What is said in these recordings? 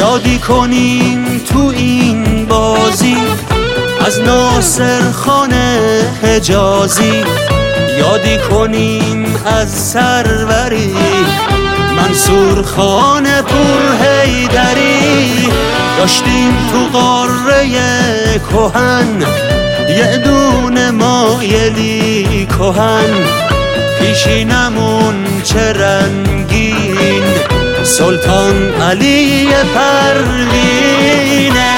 شادی کنیم تو این بازی از ناصر خان حجازی، یادی کنیم از سروری منصور خان پر حیدری. داشتیم تو قاره کهن یه دونه مایلی کهن، پیشینمون چه رنگین سلطان علی پروینه.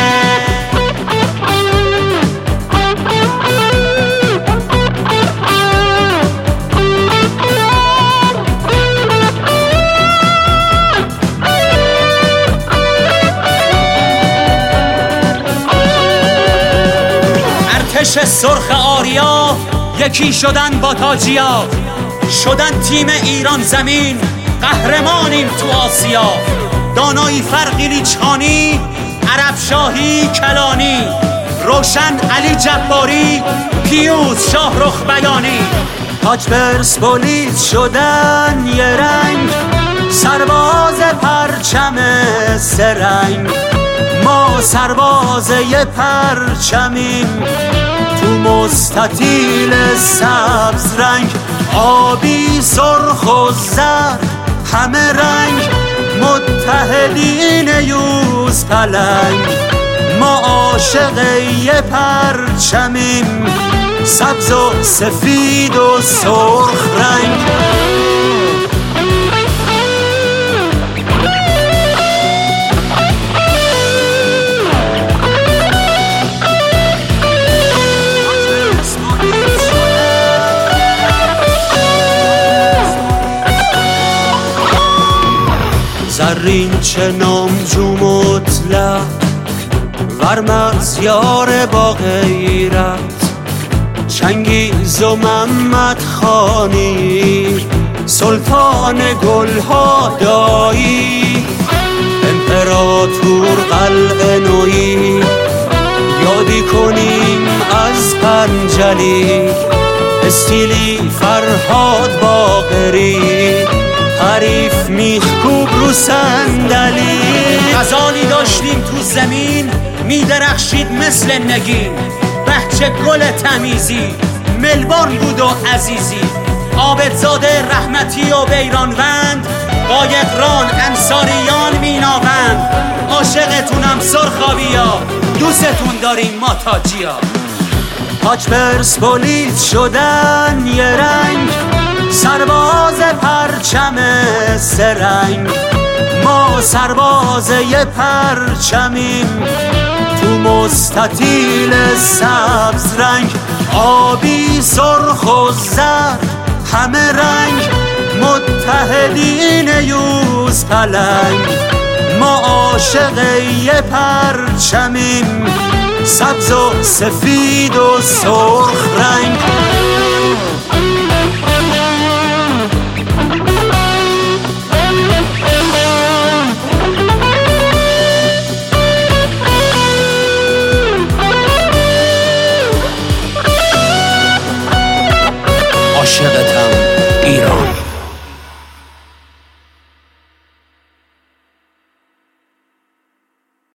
ارتش سرخ آریا یکی شدن با تاجیا، شدن تیم ایران زمین، قهرمانیم تو آسیا. دانایی فرقیلی چانی، عرب شاهی کلانی، روشن علی جباری، پیوز شاهرخ بیانی. تاج پرسپولیس شدن یه رنگ، سرباز پرچم سرنگ. ما سرباز یه پرچمیم تو مستطیل سبز رنگ، آبی سرخ و زرد همه رنگ، متحدین یوز پلنگ. ما عاشق یه پرچمیم سبز و سفید و سرخ رنگ. زرین چه نامجو مطلق ورمزیار با غیرت، چنگیز و محمد خانی سلطان گلها دایی. امپراتور قلعه نویی یادی کنیم از پنجلی، استیلی فرهاد باقری، حریف میخکوب رو صندلی. غزالی داشتیم تو زمین میدرخشید مثل نگین، بهچه گل تمیزی ملبورن بود و عزیزی. عابدزاده رحمتی و بیرانوند، قایقران انصاریان میناوند. عاشقتونم سرخابیا، دوستتون داریم ما تاجیا. تاج پرسپولیس شدن یه رنگ، سرباز پرچم سرنگ. ما سرباز یه پرچمیم تو مستطیل سبز رنگ، آبی سرخ و زرد همه رنگ، متحدین یوز پلنگ. ما عاشق یه پرچمیم سبز و سفید و سرخ رنگ. عاشقت